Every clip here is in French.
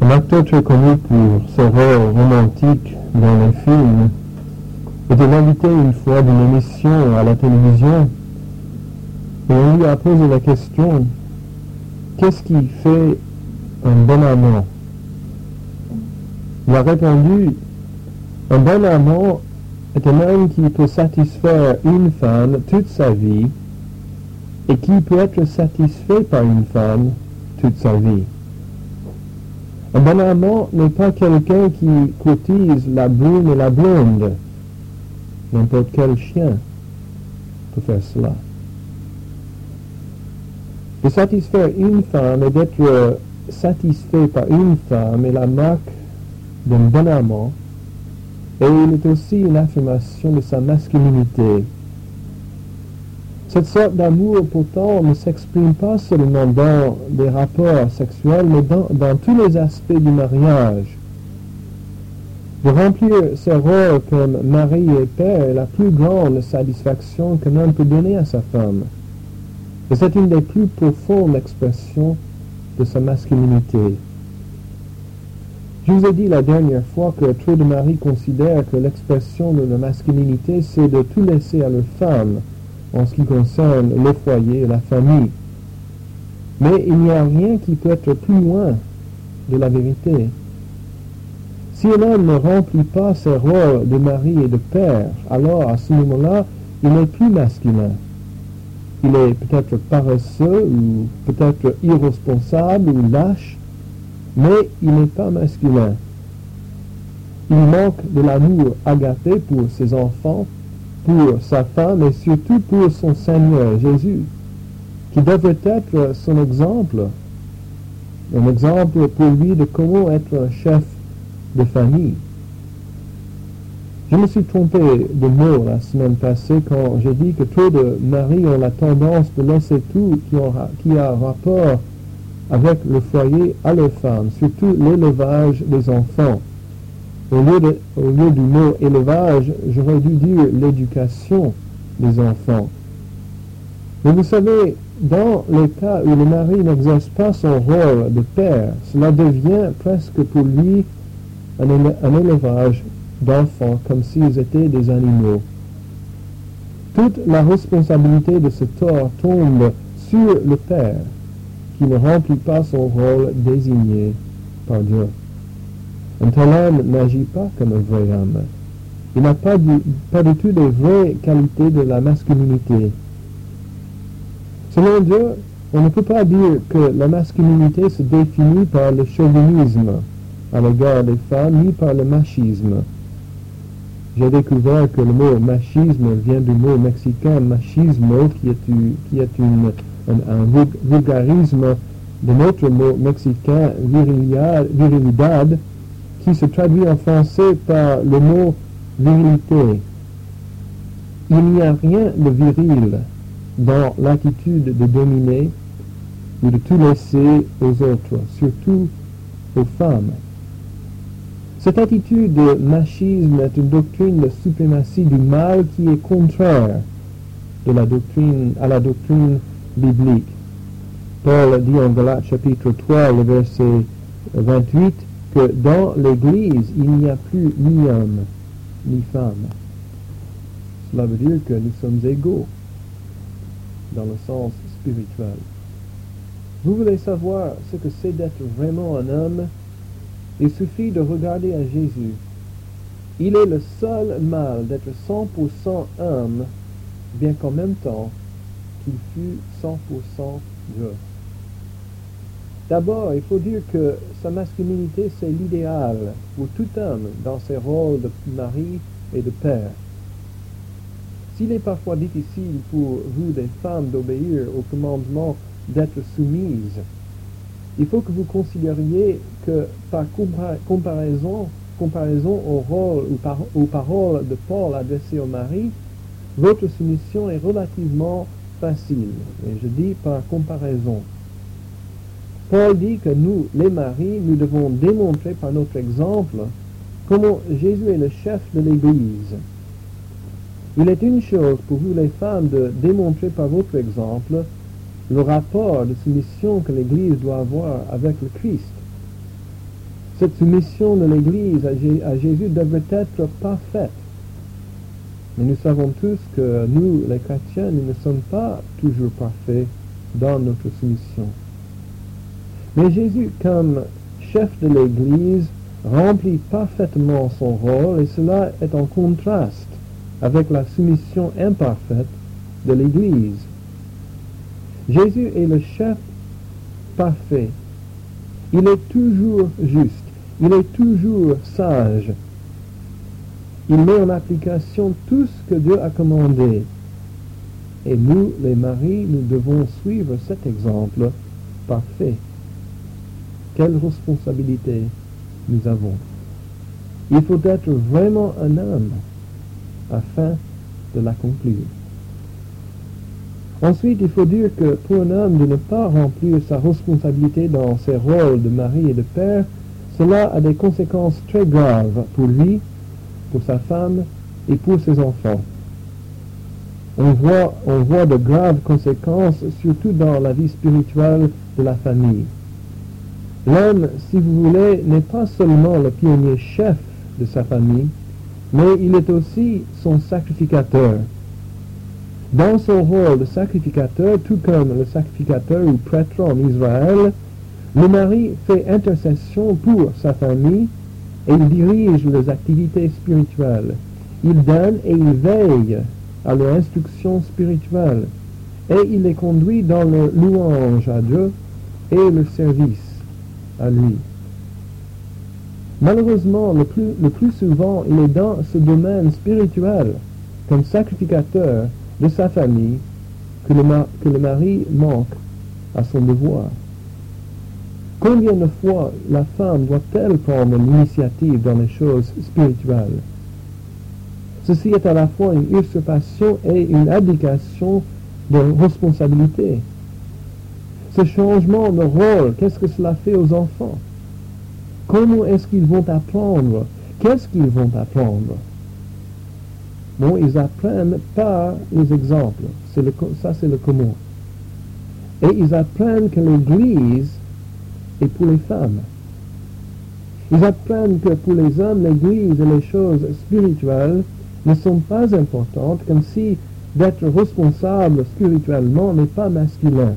acteur très connu pour ses rôles romantiques dans les films était invité une fois d'une émission à la télévision et on lui a posé la question: qu'est-ce qui fait un bon amant? Il a répondu: un bon amant est un homme qui peut satisfaire une femme toute sa vie et qui peut être satisfait par une femme toute sa vie. Un bon amant n'est pas quelqu'un qui courtise la brune et la blonde. N'importe quel chien peut faire cela. De satisfaire une femme et d'être satisfait par une femme est la marque d'un bon amant, et il est aussi une affirmation de sa masculinité. Cette sorte d'amour, pourtant, ne s'exprime pas seulement dans des rapports sexuels, mais dans tous les aspects du mariage. De remplir ses rôles comme mari et père est la plus grande satisfaction qu'un homme peut donner à sa femme. Et c'est une des plus profondes expressions de sa masculinité. Je vous ai dit la dernière fois que trop de maris considèrent que l'expression de la masculinité, c'est de tout laisser à leur femme en ce qui concerne le foyer et la famille. Mais il n'y a rien qui peut être plus loin de la vérité. Si un homme ne remplit pas ses rôles de mari et de père, alors à ce moment-là, il n'est plus masculin. Il est peut-être paresseux ou peut-être irresponsable ou lâche, mais il n'est pas masculin. Il manque de l'amour agapé pour ses enfants, pour sa femme et surtout pour son Seigneur Jésus, qui devrait être son exemple, un exemple pour lui de comment être un chef de famille. Je me suis trompé de mots la semaine passée quand j'ai dit que trop de maris ont la tendance de laisser tout qui a rapport avec le foyer à leur femme, surtout l'élevage des enfants. Au lieu du mot élevage, j'aurais dû dire l'éducation des enfants. Mais vous savez, dans les cas où le mari n'exerce pas son rôle de père, cela devient presque pour lui un élevage d'enfants comme s'ils étaient des animaux. Toute la responsabilité de ce tort tombe sur le père, qui ne remplit pas son rôle désigné par Dieu. Un tel homme n'agit pas comme un vrai homme. Il n'a pas du tout les vraies qualités de la masculinité. Selon Dieu, on ne peut pas dire que la masculinité se définit par le chauvinisme à l'égard des femmes, ni par le machisme. J'ai découvert que le mot machisme vient du mot mexicain machismo, qui est un vulgarisme de notre mot mexicain virilidad, qui se traduit en français par le mot virilité. Il n'y a rien de viril dans l'attitude de dominer ou de tout laisser aux autres, surtout aux femmes. Cette attitude de machisme est une doctrine de suprématie du mal qui est contraire à la doctrine biblique. Paul dit en Galates chapitre 3, le verset 28, que dans l'Église, il n'y a plus ni homme, ni femme. Cela veut dire que nous sommes égaux, dans le sens spirituel. Vous voulez savoir ce que c'est d'être vraiment un homme? Il suffit de regarder à Jésus. Il est le seul mâle d'être 100% homme, bien qu'en même temps, qu'il fut 100% Dieu. D'abord, il faut dire que sa masculinité, c'est l'idéal pour tout homme dans ses rôles de mari et de père. S'il est parfois difficile pour vous, des femmes, d'obéir au commandement d'être soumises, il faut que vous considériez que par comparaison au rôle ou aux paroles de Paul adressées au mari, votre soumission est relativement facile. Et je dis par comparaison. Paul dit que nous, les maris, nous devons démontrer par notre exemple comment Jésus est le chef de l'Église. Il est une chose pour vous, les femmes, de démontrer par votre exemple le rapport de soumission que l'Église doit avoir avec le Christ. Cette soumission de l'Église à Jésus devrait être parfaite. Mais nous savons tous que nous, les chrétiens, nous ne sommes pas toujours parfaits dans notre soumission. Mais Jésus, comme chef de l'Église, remplit parfaitement son rôle et cela est en contraste avec la soumission imparfaite de l'Église. Jésus est le chef parfait. Il est toujours juste. Il est toujours sage. Il met en application tout ce que Dieu a commandé. Et nous, les maris, nous devons suivre cet exemple parfait. Quelle responsabilité nous avons. Il faut être vraiment un homme afin de l'accomplir. Ensuite, il faut dire que pour un homme de ne pas remplir sa responsabilité dans ses rôles de mari et de père, cela a des conséquences très graves pour lui, pour sa femme et pour ses enfants. On voit de graves conséquences, surtout dans la vie spirituelle de la famille. L'homme, si vous voulez, n'est pas seulement le pionnier chef de sa famille, mais il est aussi son sacrificateur. Dans son rôle de sacrificateur, tout comme le sacrificateur ou prêtre en Israël, le mari fait intercession pour sa famille et il dirige les activités spirituelles. Il donne et il veille à leur instruction spirituelle et il les conduit dans le louange à Dieu et le service à lui. Malheureusement, le plus souvent, il est dans ce domaine spirituel, comme sacrificateur de sa famille, que le mari manque à son devoir. Combien de fois la femme doit-elle prendre l'initiative dans les choses spirituelles? Ceci est à la fois une usurpation et une abdication de responsabilité. Ce changement de rôle, qu'est-ce que cela fait aux enfants? Comment est-ce qu'ils vont apprendre? Qu'est-ce qu'ils vont apprendre? Bon, ils apprennent par les exemples. Ça, c'est le comment. Et ils apprennent que l'Église est pour les femmes. Ils apprennent que pour les hommes, l'Église et les choses spirituelles ne sont pas importantes, comme si d'être responsable spirituellement n'est pas masculin.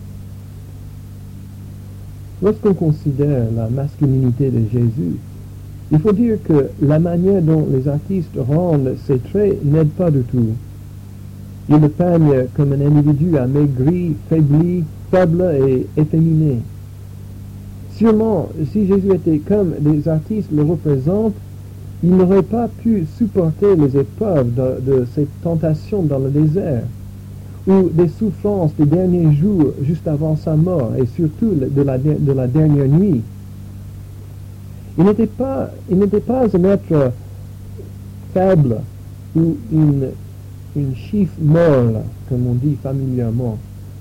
Lorsqu'on considère la masculinité de Jésus, il faut dire que la manière dont les artistes rendent ces traits n'aide pas du tout. Ils le peignent comme un individu amaigri, faible et efféminé. Sûrement, si Jésus était comme les artistes le représentent, il n'aurait pas pu supporter les épreuves de ces tentations dans le désert, ou des souffrances des derniers jours juste avant sa mort, et surtout de la dernière nuit. Il n'était pas un être faible ou une chiffre molle, comme on dit familièrement.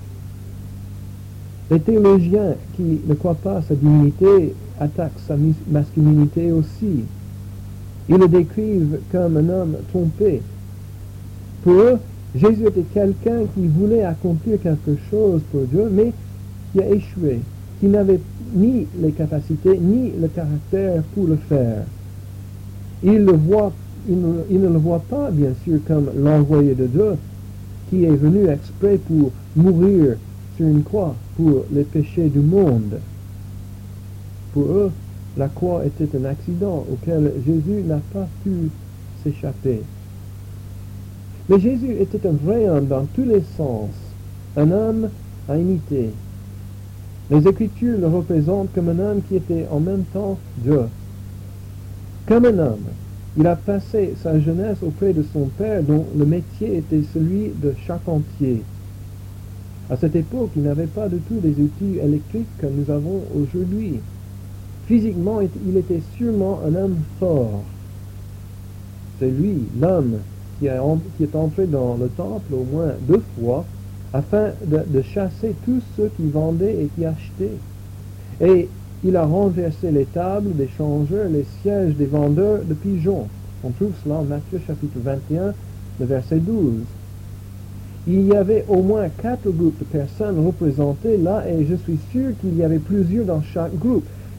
Les théologiens qui ne croient pas à sa divinité attaquent sa masculinité aussi. Ils le décrivent comme un homme trompé. Pour eux, Jésus était quelqu'un qui voulait accomplir quelque chose pour Dieu, mais qui a échoué, qui n'avait ni les capacités, ni le caractère pour le faire. Ils ne le voient pas, bien sûr, comme l'envoyé de Dieu, qui est venu exprès pour mourir sur une croix pour les péchés du monde. Pour eux, la croix était un accident auquel Jésus n'a pas pu s'échapper. Mais Jésus était un vrai homme dans tous les sens, un homme à imiter. Les Écritures le représentent comme un homme qui était en même temps Dieu. Comme un homme, il a passé sa jeunesse auprès de son père dont le métier était celui de charpentier. À cette époque, il n'avait pas du tout les outils électriques que nous avons aujourd'hui. Physiquement, il était sûrement un homme fort. C'est lui, l'homme, qui est entré dans le temple au moins 2 fois afin de chasser tous ceux qui vendaient et qui achetaient. Et il a renversé les tables des changeurs, les sièges des vendeurs de pigeons. On trouve cela en Matthieu chapitre 21, le verset 12. Il y avait au moins 4 groupes de personnes représentées là, et je suis sûr qu'il y avait plusieurs dans chaque groupe.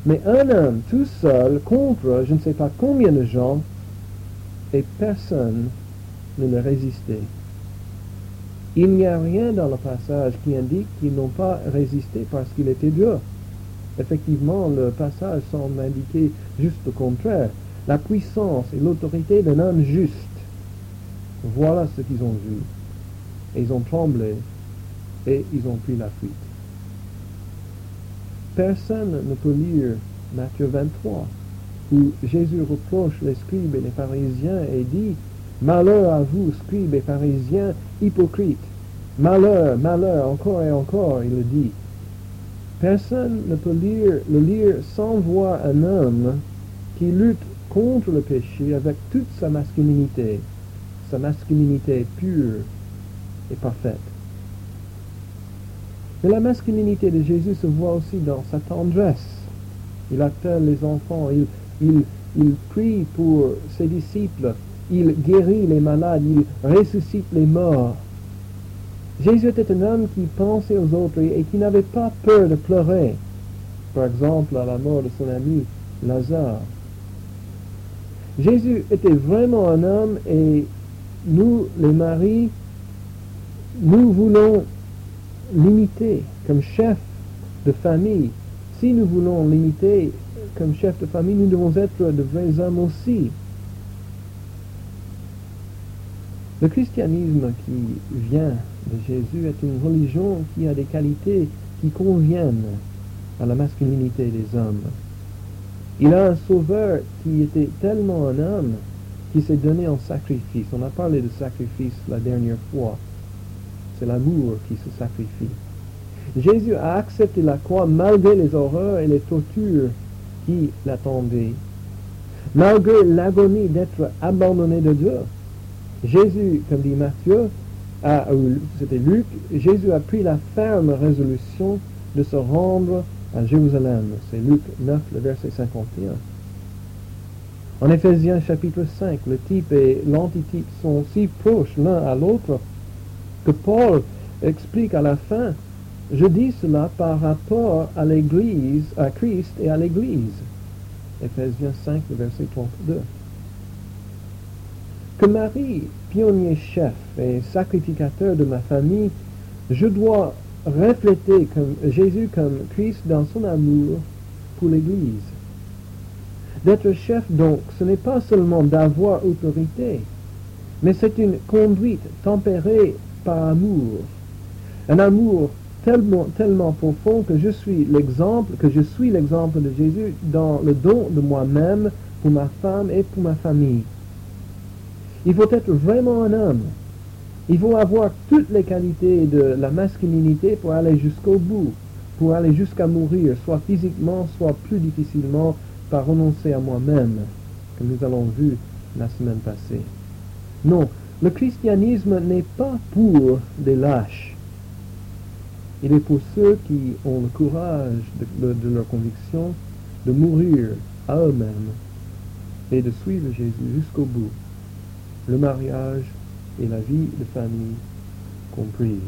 Mais un homme tout seul contre je ne sais pas combien de gens, et personne ne le résistait. Il n'y a rien dans le passage qui indique qu'ils n'ont pas résisté parce qu'il était Dieu. Effectivement, le passage semble indiquer juste le contraire. La puissance et l'autorité d'un homme juste. Voilà ce qu'ils ont vu. Et ils ont tremblé et ils ont pris la fuite. Personne ne peut lire Matthieu 23, où Jésus reproche les scribes et les pharisiens et dit « Malheur à vous, scribes et pharisiens, hypocrites ! Malheur, malheur, encore et encore, il le dit. » Personne ne peut le lire sans voir un homme qui lutte contre le péché avec toute sa masculinité pure et parfaite. Mais la masculinité de Jésus se voit aussi dans sa tendresse. Il appelle les enfants, il prie pour ses disciples, il guérit les malades, il ressuscite les morts. Jésus était un homme qui pensait aux autres et qui n'avait pas peur de pleurer, par exemple à la mort de son ami Lazare. Jésus était vraiment un homme et nous, les maris, nous voulons l'imiter comme chef de famille. Si nous voulons l'imiter comme chef de famille, nous devons être de vrais hommes aussi. Le christianisme qui vient de Jésus est une religion qui a des qualités qui conviennent à la masculinité des hommes. Il a un sauveur qui était tellement un homme qui s'est donné en sacrifice. On a parlé de sacrifice la dernière fois. C'est l'amour qui se sacrifie. Jésus a accepté la croix malgré les horreurs et les tortures qui l'attendaient. Malgré l'agonie d'être abandonné de Dieu. Jésus, comme dit Matthieu, c'était Luc, Jésus a pris la ferme résolution de se rendre à Jérusalem. C'est Luc 9, le verset 51. En Éphésiens chapitre 5, le type et l'antitype sont si proches l'un à l'autre que Paul explique à la fin, je dis cela par rapport à l'Église, à Christ et à l'Église. Éphésiens 5, le verset 32. Que Marie, pionnier chef et sacrificateur de ma famille, je dois refléter Jésus comme Christ dans son amour pour l'Église. D'être chef, donc, ce n'est pas seulement d'avoir autorité, mais c'est une conduite tempérée par amour. Un amour tellement profond que je suis l'exemple de Jésus dans le don de moi-même pour ma femme et pour ma famille. Il faut être vraiment un homme. Il faut avoir toutes les qualités de la masculinité pour aller jusqu'au bout, pour aller jusqu'à mourir, soit physiquement, soit plus difficilement, par renoncer à moi-même, comme nous avons vu la semaine passée. Non, le christianisme n'est pas pour des lâches. Il est pour ceux qui ont le courage de leur conviction de mourir à eux-mêmes et de suivre Jésus jusqu'au bout. Le mariage et la vie de famille comprises.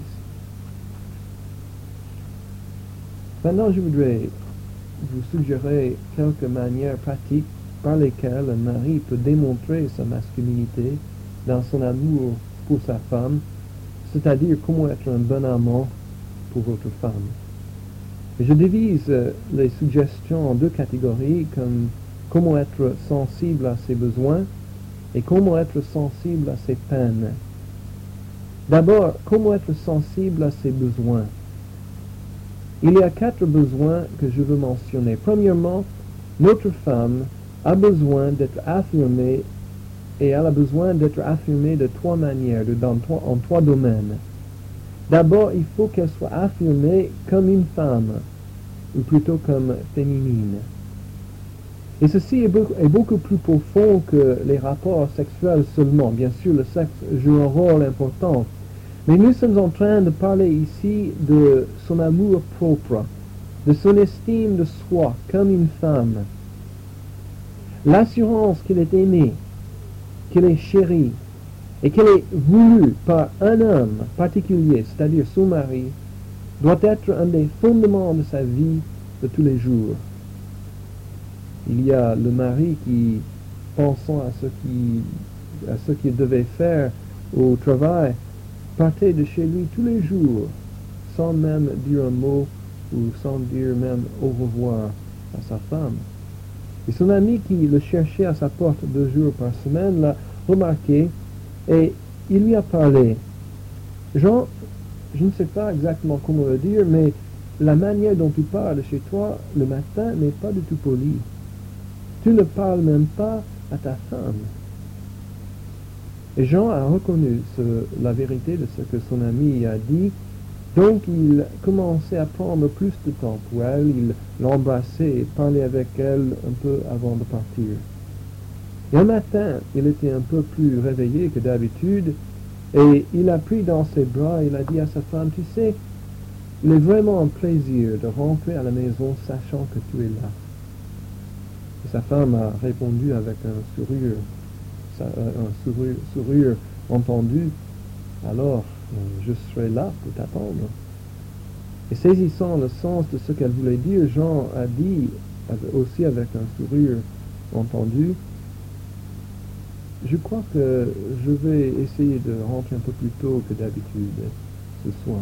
Maintenant, je voudrais vous suggérer quelques manières pratiques par lesquelles un mari peut démontrer sa masculinité dans son amour pour sa femme, c'est-à-dire comment être un bon amant pour votre femme. Et je divise les suggestions en deux catégories, comme comment être sensible à ses besoins et comment être sensible à ses peines. D'abord, comment être sensible à ses besoins. Il y a 4 besoins que je veux mentionner. Premièrement, notre femme a besoin d'être affirmée et elle a besoin d'être affirmée de 3 manières, en 3 domaines. D'abord, il faut qu'elle soit affirmée comme une femme, ou plutôt comme féminine. Et ceci est beaucoup plus profond que les rapports sexuels seulement. Bien sûr, le sexe joue un rôle important. Mais nous sommes en train de parler ici de son amour propre, de son estime de soi comme une femme. L'assurance qu'elle est aimée, qu'elle est chérie, et qu'elle est voulue par un homme particulier, c'est-à-dire son mari, doit être un des fondements de sa vie de tous les jours. Il y a le mari qui, pensant à ce qu'il devait faire au travail, partait de chez lui tous les jours, sans même dire un mot ou sans dire même au revoir à sa femme. Et son ami qui le cherchait à sa porte 2 jours par semaine l'a remarqué et il lui a parlé. Jean, je ne sais pas exactement comment le dire, mais la manière dont tu parles chez toi le matin n'est pas du tout polie. Tu ne parles même pas à ta femme. Et Jean a reconnu la vérité de ce que son ami a dit, donc il commençait à prendre plus de temps pour elle, il l'embrassait et parlait avec elle un peu avant de partir. Et un matin, il était un peu plus réveillé que d'habitude, et il l'a pris dans ses bras et il a dit à sa femme, tu sais, il est vraiment un plaisir de rentrer à la maison sachant que tu es là. Et sa femme a répondu avec un sourire entendu, alors je serai là pour t'attendre. Et saisissant le sens de ce qu'elle voulait dire, Jean a dit, aussi avec un sourire entendu, je crois que je vais essayer de rentrer un peu plus tôt que d'habitude ce soir.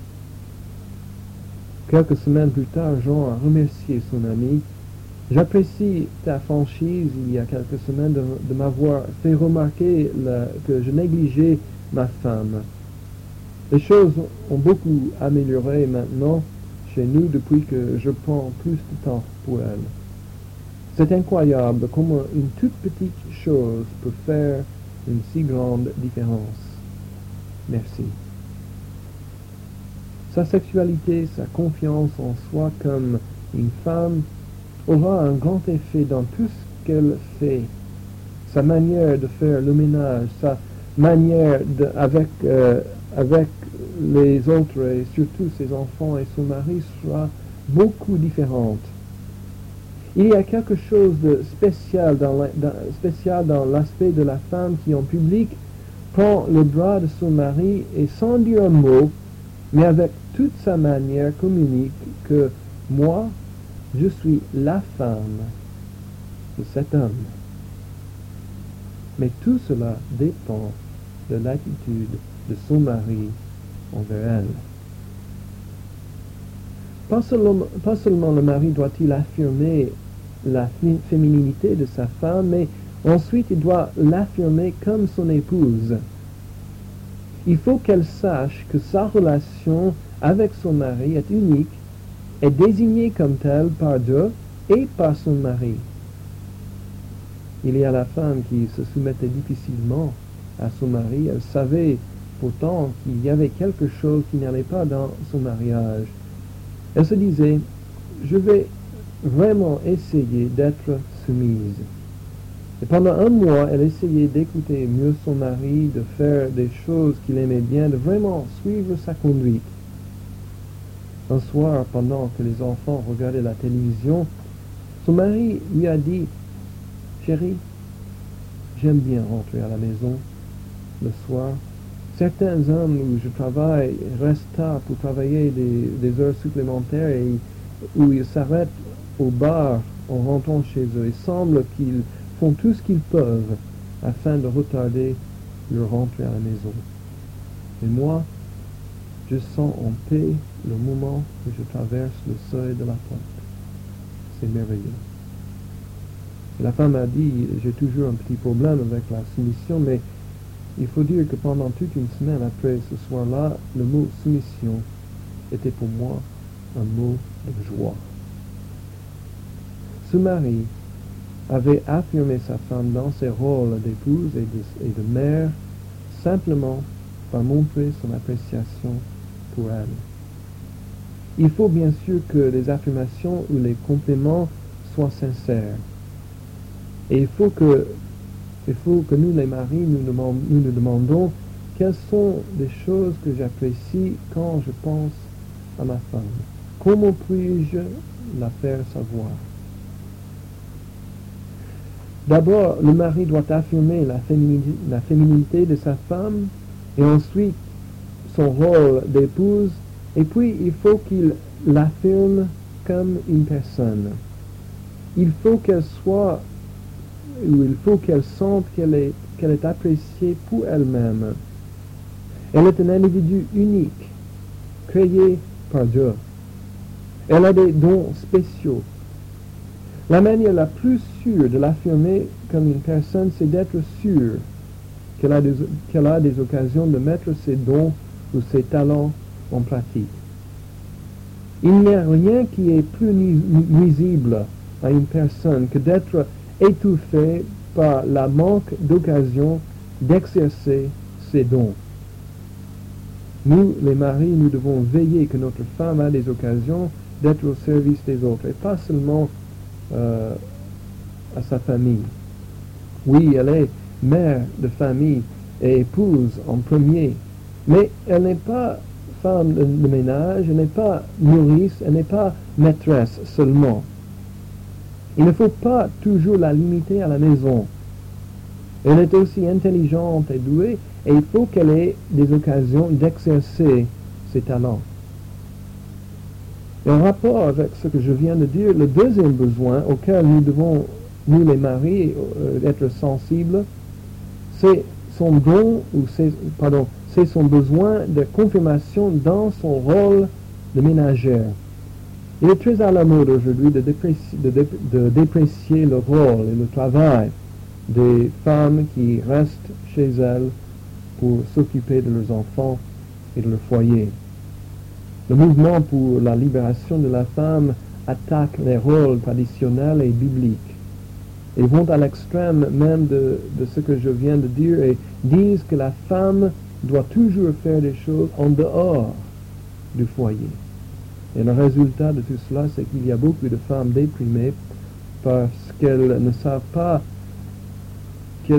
Quelques semaines plus tard, Jean a remercié son ami. J'apprécie ta franchise il y a quelques semaines de m'avoir fait remarquer que je négligeais ma femme. Les choses ont beaucoup amélioré maintenant chez nous depuis que je prends plus de temps pour elle. C'est incroyable comment une toute petite chose peut faire une si grande différence. Merci. Sa sexualité, sa confiance en soi comme une femme aura un grand effet dans tout ce qu'elle fait. Sa manière de faire le ménage, sa manière avec les autres et surtout ses enfants et son mari sera beaucoup différente. Il y a quelque chose de spécial dans l'aspect de la femme qui en public prend le bras de son mari et sans dire un mot, mais avec toute sa manière communique que moi, je suis la femme de cet homme. Mais tout cela dépend de l'attitude de son mari envers elle. Pas seulement le mari doit-il affirmer la féminité de sa femme, mais ensuite il doit l'affirmer comme son épouse. Il faut qu'elle sache que sa relation avec son mari est unique, est désignée comme telle par Dieu et par son mari. Il y a la femme qui se soumettait difficilement à son mari. Elle savait pourtant qu'il y avait quelque chose qui n'allait pas dans son mariage. Elle se disait, je vais vraiment essayer d'être soumise. Et pendant un mois, elle essayait d'écouter mieux son mari, de faire des choses qu'il aimait bien, de vraiment suivre sa conduite. Un soir, pendant que les enfants regardaient la télévision, son mari lui a dit, chérie, j'aime bien rentrer à la maison le soir. Certains hommes où je travaille restent tard pour travailler des heures supplémentaires et où ils s'arrêtent au bar en rentrant chez eux. Il semble qu'ils font tout ce qu'ils peuvent afin de retarder leur rentrée à la maison. Et moi, je sens en paix le moment où je traverse le seuil de la porte. C'est merveilleux. Et la femme a dit, j'ai toujours un petit problème avec la soumission, mais il faut dire que pendant toute une semaine après ce soir-là, le mot soumission était pour moi un mot de joie. Ce mari avait affirmé sa femme dans ses rôles d'épouse et de mère simplement par montrer son appréciation pour elle. Il faut bien sûr que les affirmations ou les compliments soient sincères. Et il faut que nous, les maris, nous demandons quelles sont les choses que j'apprécie quand je pense à ma femme. Comment puis-je la faire savoir? D'abord, le mari doit affirmer la féminité de sa femme et ensuite son rôle d'épouse, et puis il faut qu'il l'affirme comme une personne. il faut qu'elle soit, ou il faut qu'elle sente qu'elle est appréciée pour elle-même. Elle est un individu unique, créé par Dieu. Elle a des dons spéciaux. La manière la plus sûre de l'affirmer comme une personne, c'est d'être sûre qu'elle a des occasions de mettre ses dons ou ses talents en pratique. Il n'y a rien qui est plus nuisible à une personne que d'être étouffée par la manque d'occasion d'exercer ses dons. Nous, les maris, nous devons veiller que notre femme a des occasions d'être au service des autres, et pas seulement à sa famille. Oui, elle est mère de famille et épouse en premier, mais elle n'est pas femme de ménage, elle n'est pas nourrice, elle n'est pas maîtresse seulement. Il ne faut pas toujours la limiter à la maison. Elle est aussi intelligente et douée, et il faut qu'elle ait des occasions d'exercer ses talents. Et en rapport avec ce que je viens de dire, le deuxième besoin auquel nous devons, nous les maris, être sensibles, c'est son son besoin de confirmation dans son rôle de ménagère. Il est très à la mode aujourd'hui de déprécier le rôle et le travail des femmes qui restent chez elles pour s'occuper de leurs enfants et de leur foyer. Le mouvement pour la libération de la femme attaque les rôles traditionnels et bibliques et vont à l'extrême même de ce que je viens de dire et disent que la femme doit toujours faire des choses en dehors du foyer. Et le résultat de tout cela, c'est qu'il y a beaucoup de femmes déprimées parce qu'elles ne savent pas quel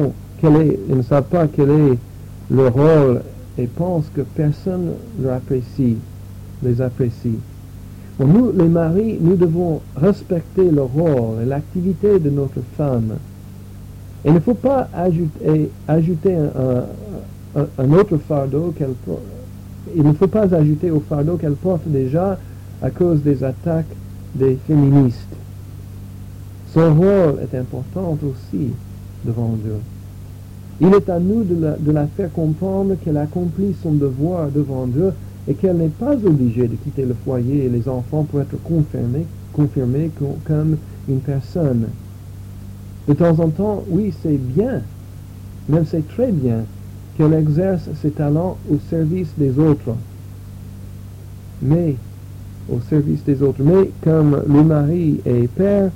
est leur rôle et pensent que personne les apprécie. Bon, nous, les maris, nous devons respecter le rôle et l'activité de notre femme. Et il ne faut pas ajouter un autre fardeau qu'elle porte. Il ne faut pas ajouter au fardeau qu'elle porte déjà à cause des attaques des féministes. Son rôle est important aussi devant Dieu. Il est à nous de la faire comprendre qu'elle accomplit son devoir devant Dieu et qu'elle n'est pas obligée de quitter le foyer et les enfants pour être confirmée comme une personne. De temps en temps, oui, c'est bien, même c'est très bien, qu'elle exerce ses talents au service des autres. Mais comme le mari est père,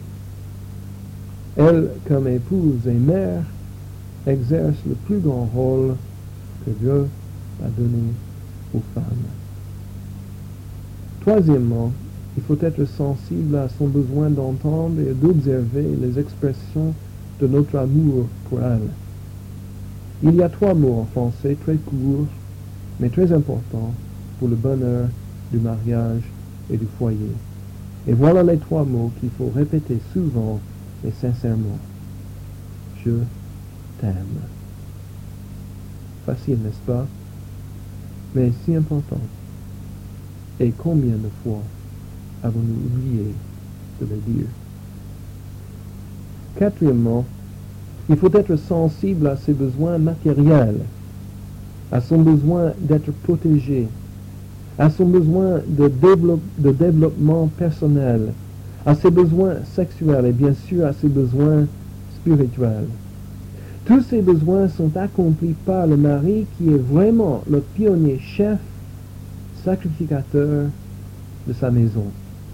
elle, comme épouse et mère, exerce le plus grand rôle que Dieu a donné aux femmes. Troisièmement, il faut être sensible à son besoin d'entendre et d'observer les expressions de notre amour pour elle. Il y a 3 mots en français très courts, mais très importants pour le bonheur du mariage et du foyer. Et voilà les 3 mots qu'il faut répéter souvent et sincèrement. Je t'aime. Facile, n'est-ce pas? Mais si important. Et combien de fois avons-nous oublié de le dire? Quatrièmement, il faut être sensible à ses besoins matériels, à son besoin d'être protégé, à son besoin de développement personnel, à ses besoins sexuels et bien sûr à ses besoins spirituels. Tous ces besoins sont accomplis par le mari qui est vraiment le pionnier chef, sacrificateur de sa maison.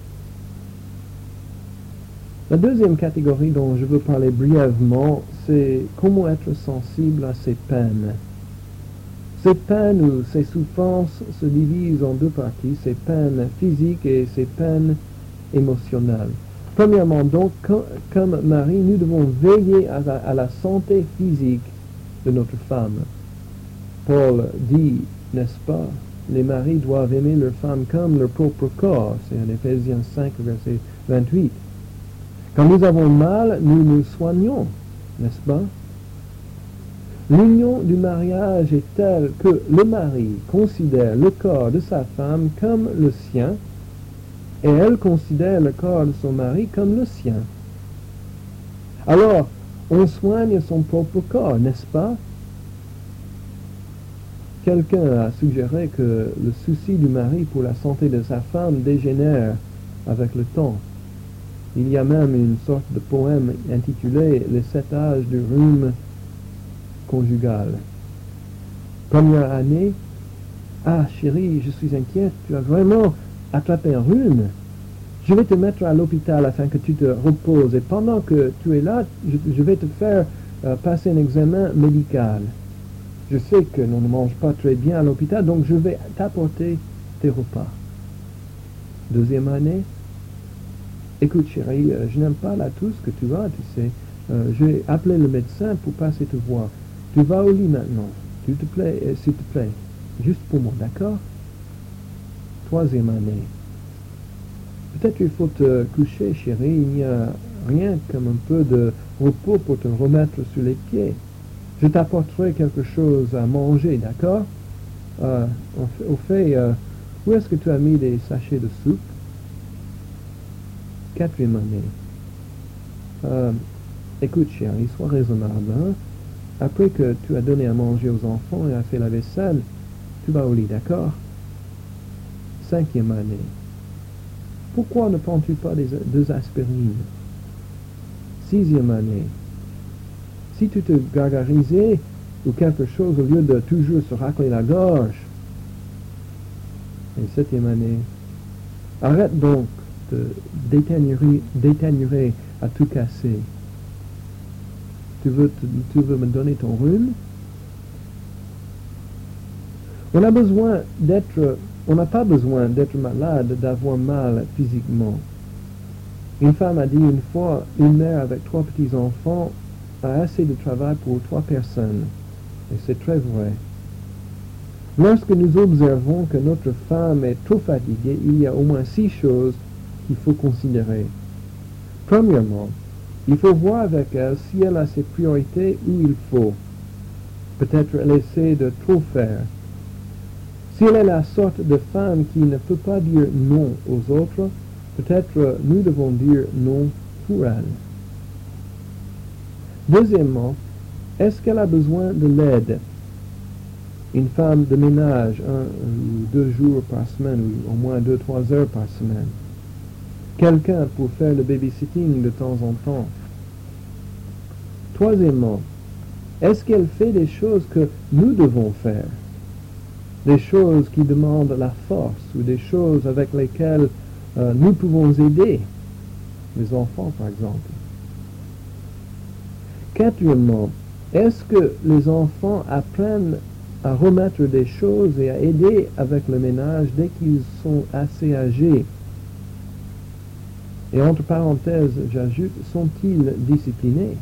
La deuxième catégorie dont je veux parler brièvement, c'est comment être sensible à ses peines. Ces peines ou ces souffrances se divisent en 2 parties, ses peines physiques et ses peines émotionnelles. Premièrement, donc, comme mari, nous devons veiller à la santé physique de notre femme. Paul dit, n'est-ce pas, les maris doivent aimer leur femme comme leur propre corps. C'est en Éphésiens 5, verset 28. Quand nous avons mal, nous nous soignons, n'est-ce pas? L'union du mariage est telle que le mari considère le corps de sa femme comme le sien et elle considère le corps de son mari comme le sien. Alors, on soigne son propre corps, n'est-ce pas? Quelqu'un a suggéré que le souci du mari pour la santé de sa femme dégénère avec le temps. Il y a même une sorte de poème intitulé « Les 7 âges du rhume conjugal ». Première année, « Ah, chérie, je suis inquiète, tu as vraiment attrapé un rhume. Je vais te mettre à l'hôpital afin que tu te reposes, et pendant que tu es là, je vais te faire passer un examen médical. Je sais que l'on ne mange pas très bien à l'hôpital, donc je vais t'apporter tes repas. » Deuxième année, « Écoute chérie, je n'aime pas la tousse que tu as, tu sais. Je vais appeler le médecin pour passer te voir. Tu vas au lit maintenant, s'il te plaît, juste pour moi, d'accord? » Troisième année, « Peut-être il faut te coucher chérie, il n'y a rien comme un peu de repos pour te remettre sur les pieds. Je t'apporterai quelque chose à manger, d'accord? Au fait, où est-ce que tu as mis des sachets de soupe? » Quatrième année. « Écoute, chérie, sois raisonnable, hein? Après que tu as donné à manger aux enfants et as fait la vaisselle, tu vas au lit, d'accord? » Cinquième année. « Pourquoi ne prends-tu pas deux aspirines? » Sixième année. « Si tu te gargarisais ou quelque chose au lieu de toujours se racler la gorge. » Et septième année. « Arrête donc de d'éternuer à tout casser. Tu veux me donner ton rhume? » On n'a pas besoin d'être malade, d'avoir mal physiquement. Une femme a dit une fois, une mère avec 3 petits-enfants a assez de travail pour 3 personnes. Et c'est très vrai. Lorsque nous observons que notre femme est trop fatiguée, il y a au moins 6 choses qu'il faut considérer. Premièrement, il faut voir avec elle si elle a ses priorités où il faut. Peut-être elle essaie de trop faire. Si elle est la sorte de femme qui ne peut pas dire non aux autres, peut-être nous devons dire non pour elle. Deuxièmement, est-ce qu'elle a besoin de l'aide? Une femme de ménage 1 ou 2 jours par semaine, ou au moins 2-3 heures par semaine. Quelqu'un pour faire le babysitting de temps en temps. Troisièmement, est-ce qu'elle fait des choses que nous devons faire? Des choses qui demandent la force ou des choses avec lesquelles nous pouvons aider, les enfants par exemple. Quatrièmement, est-ce que les enfants apprennent à remettre des choses et à aider avec le ménage dès qu'ils sont assez âgés? Et entre parenthèses, j'ajoute, sont-ils disciplinés?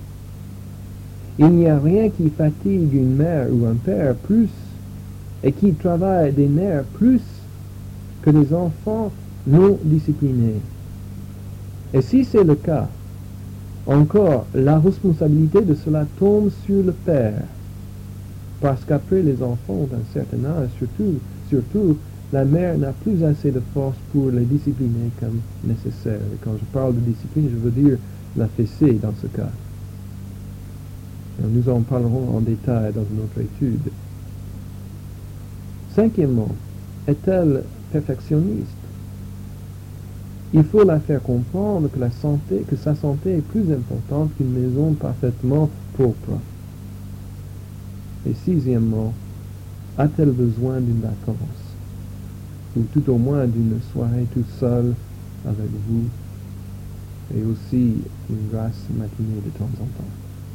Il n'y a rien qui fatigue une mère ou un père plus et qui travaille des nerfs plus que des enfants non disciplinés. Et si c'est le cas, encore, la responsabilité de cela tombe sur le père. Parce qu'après les enfants ont un certain âge, surtout, la mère n'a plus assez de force pour les discipliner comme nécessaire. Et quand je parle de discipline, je veux dire la fessée dans ce cas. Et nous en parlerons en détail dans une autre étude. Cinquièmement, est-elle perfectionniste? Il faut la faire comprendre que sa santé est plus importante qu'une maison parfaitement propre. Et sixièmement, a-t-elle besoin d'une vacance? Ou tout au moins d'une soirée toute seule avec vous, et aussi une grasse matinée de temps en temps.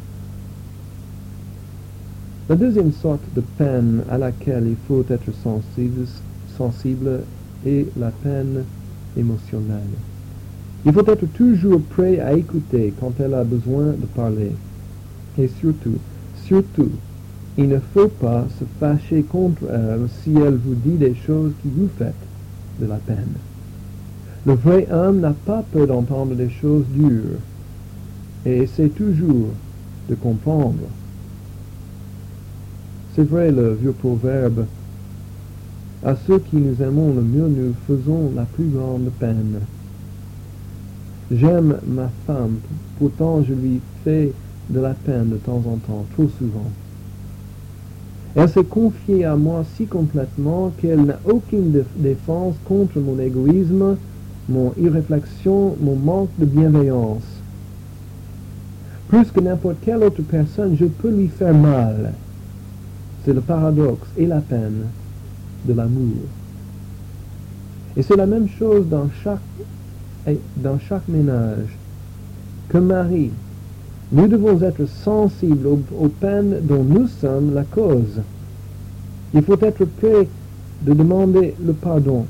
La deuxième sorte de peine à laquelle il faut être sensible est la peine émotionnelle. Il faut être toujours prêt à écouter quand elle a besoin de parler. Et surtout, il ne faut pas se fâcher contre elle si elle vous dit des choses qui vous font de la peine. Le vrai homme n'a pas peur d'entendre des choses dures et essaie toujours de comprendre. C'est vrai le vieux proverbe À ceux qui nous aimons le mieux, nous faisons la plus grande peine. J'aime ma femme, pourtant je lui fais de la peine de temps en temps, trop souvent. Elle s'est confiée à moi si complètement qu'elle n'a aucune défense contre mon égoïsme, mon irréflexion, mon manque de bienveillance. Plus que n'importe quelle autre personne, je peux lui faire mal. C'est le paradoxe et la peine de l'amour. Et c'est la même chose dans chaque ménage. Comme mari, nous devons être sensibles aux peines dont nous sommes la cause. Il faut être prêt de demander le pardon.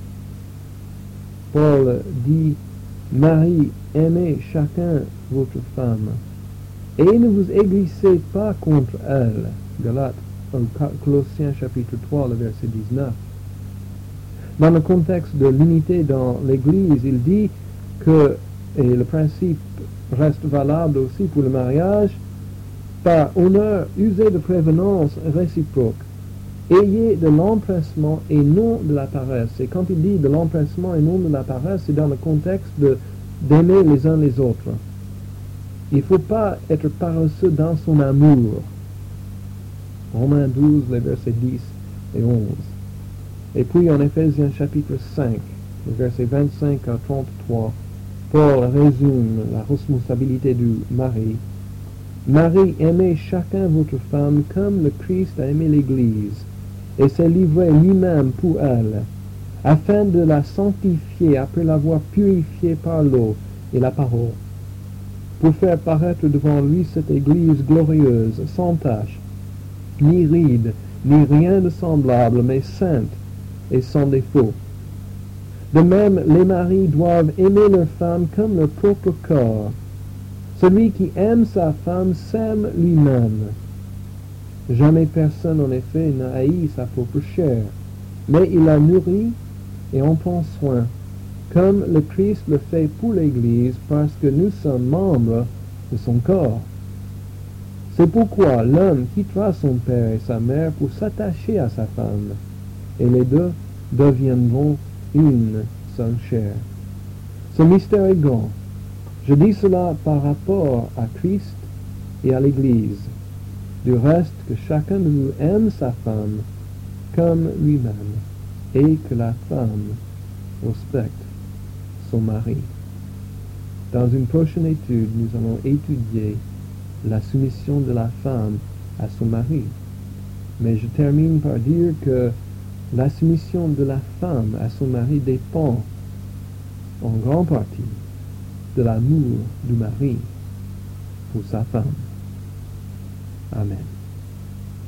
Paul dit, Marie, aimez chacun votre femme, et ne vous aigrissez pas contre elle. Galates, Colossiens chapitre 3, le verset 19. Dans le contexte de l'unité dans l'Église, il dit que, et le principe reste valable aussi pour le mariage, par honneur, usez de prévenance réciproque. Ayez de l'empressement et non de la paresse. Et quand il dit de l'empressement et non de la paresse, c'est dans le contexte d'aimer les uns les autres. Il ne faut pas être paresseux dans son amour. Romains 12, les versets 10 et 11. Et puis en Éphésiens chapitre 5, les versets 25 à 33, Paul résume la responsabilité du mari. Marie, aimez chacun votre femme comme le Christ a aimé l'Église, et s'est livré lui-même pour elle, afin de la sanctifier après l'avoir purifiée par l'eau et la parole, pour faire paraître devant lui cette Église glorieuse, sans tache, ni ride, ni rien de semblable, mais sainte et sans défaut. De même, les maris doivent aimer leur femme comme leur propre corps. Celui qui aime sa femme s'aime lui-même. Jamais personne, en effet, n'a haï sa propre chair, mais il la nourrit et en prend soin, comme le Christ le fait pour l'Église, parce que nous sommes membres de son corps. C'est pourquoi l'homme quittera son père et sa mère pour s'attacher à sa femme, et les deux deviendront une seule chair. Ce mystère est grand. Je dis cela par rapport à Christ et à l'Église. Du reste, que chacun de nous aime sa femme comme lui-même, et que la femme respecte son mari. Dans une prochaine étude, nous allons étudier la soumission de la femme à son mari. Mais je termine par dire que la soumission de la femme à son mari dépend en grande partie de l'amour du mari pour sa femme. Amen.